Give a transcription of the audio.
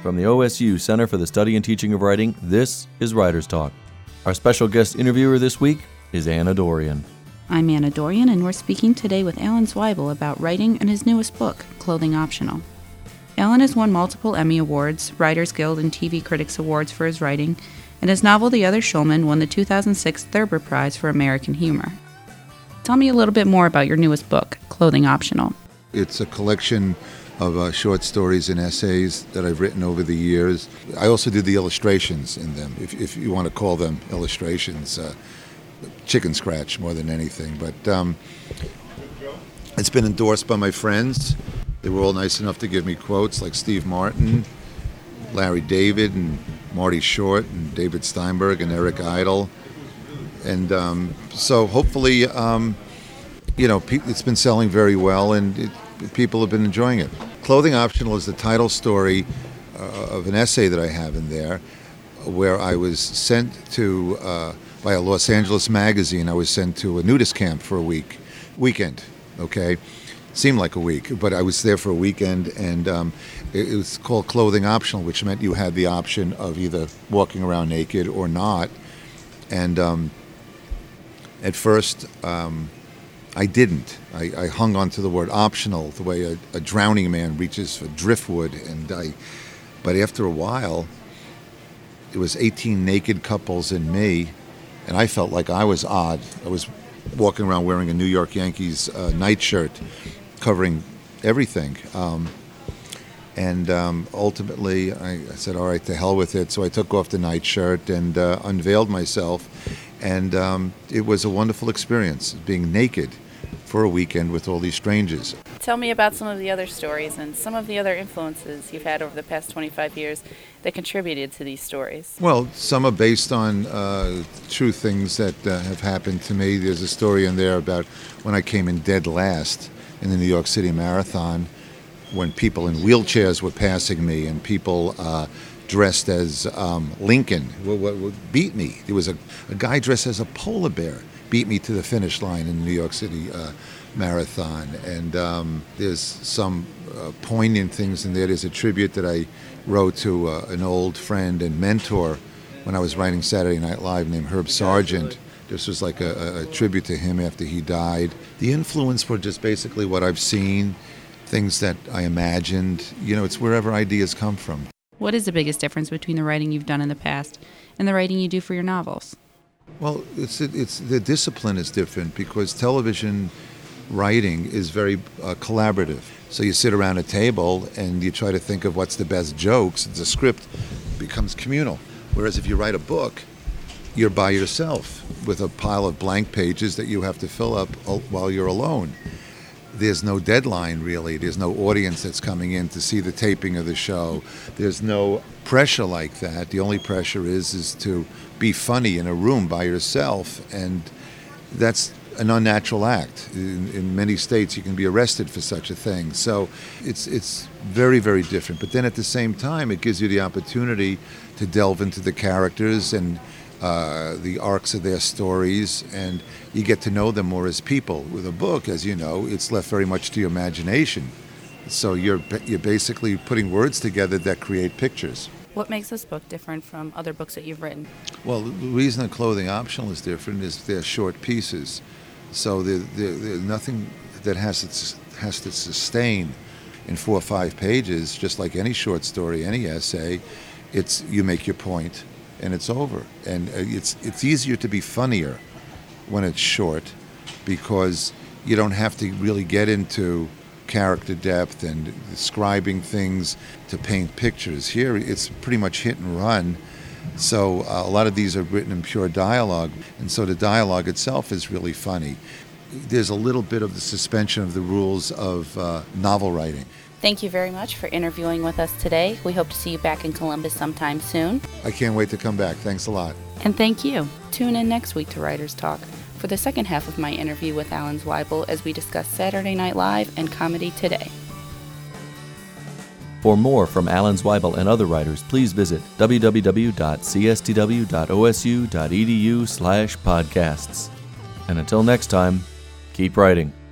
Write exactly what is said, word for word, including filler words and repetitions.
From the O S U Center for the Study and Teaching of Writing, this is Writers Talk. Our special guest interviewer this week is Anna Dorrian. I'm Anna Dorrian, and we're speaking today with Alan Zweibel about writing and his newest book, Clothing Optional. Alan has won multiple Emmy Awards, Writers Guild and T V Critics Awards for his writing, and his novel The Other Schulman won the two thousand six Thurber Prize for American Humor. Tell me a little bit more about your newest book, Clothing Optional. It's a collection of uh, short stories and essays that I've written over the years. I also did the illustrations in them, if, if you want to call them illustrations. Uh, chicken scratch more than anything. But um, it's been endorsed by my friends. They were all nice enough to give me quotes like Steve Martin, Larry David, and Marty Short, and David Steinberg, and Eric Idle. And um, so hopefully, um, you know, pe- it's been selling very well, and it, people have been enjoying it. Clothing Optional is the title story uh, of an essay that I have in there, where I was sent to, uh, by a Los Angeles magazine, I was sent to a nudist camp for a week, weekend, okay? Seemed like a week, but I was there for a weekend, and um, it, it was called Clothing Optional, which meant you had the option of either walking around naked or not. And um, at first, um, I didn't. I, I hung on to the word optional, the way a, a drowning man reaches for driftwood. And I, but after a while, it was eighteen naked couples and me, and I felt like I was odd. I was walking around wearing a New York Yankees uh, nightshirt, covering everything. Um, and um, ultimately, I, I said, all right, to hell with it. So I took off the nightshirt and uh, unveiled myself. And um, it was a wonderful experience, being naked for a weekend with all these strangers. Tell me about some of the other stories and some of the other influences you've had over the past twenty-five years that contributed to these stories. Well, some are based on uh, true things that uh, have happened to me. There's a story in there about when I came in dead last in the New York City Marathon, when people in wheelchairs were passing me and people uh, dressed as um, Lincoln w- w- beat me. There was a, a guy dressed as a polar bear beat me to the finish line in the New York City uh, Marathon. And um, there's some uh, poignant things in there. There's a tribute that I wrote to uh, an old friend and mentor when I was writing Saturday Night Live named Herb Sargent. This was like a, a, a tribute to him after he died. The influence were just basically what I've seen, things that I imagined. You know, it's wherever ideas come from. What is the biggest difference between the writing you've done in the past and the writing you do for your novels? Well, it's it's the discipline is different because television writing is very uh, collaborative. So you sit around a table and you try to think of what's the best jokes. The script becomes communal. Whereas if you write a book, you're by yourself with a pile of blank pages that you have to fill up while you're alone. There's no deadline, really. There's no audience that's coming in to see the taping of the show. There's no pressure like that. The only pressure is is to be funny in a room by yourself, and that's an unnatural act. In, in many states, you can be arrested for such a thing. So it's it's very, very different. But then at the same time, it gives you the opportunity to delve into the characters and Uh, the arcs of their stories, and you get to know them more as people. With a book, as you know, it's left very much to your imagination. So you're you're basically putting words together that create pictures. What makes this book different from other books that you've written? Well, the reason that Clothing Optional is different is they're short pieces. So they're, they're, they're nothing that has to, has to sustain in four or five pages, just like any short story, any essay. It's you make your point, and it's over. And it's it's easier to be funnier when it's short because you don't have to really get into character depth and describing things to paint pictures. Here it's pretty much hit and run. So uh, a lot of these are written in pure dialogue, and so the dialogue itself is really funny. There's a little bit of the suspension of the rules of uh, novel writing. Thank you very much for interviewing with us today. We hope to see you back in Columbus sometime soon. I can't wait to come back. Thanks a lot. And thank you. Tune in next week to Writers Talk for the second half of my interview with Alan Zweibel as we discuss Saturday Night Live and Comedy Today. For more from Alan Zweibel and other writers, please visit w w w dot c s t w dot o s u dot e d u slash podcasts. And until next time, keep writing.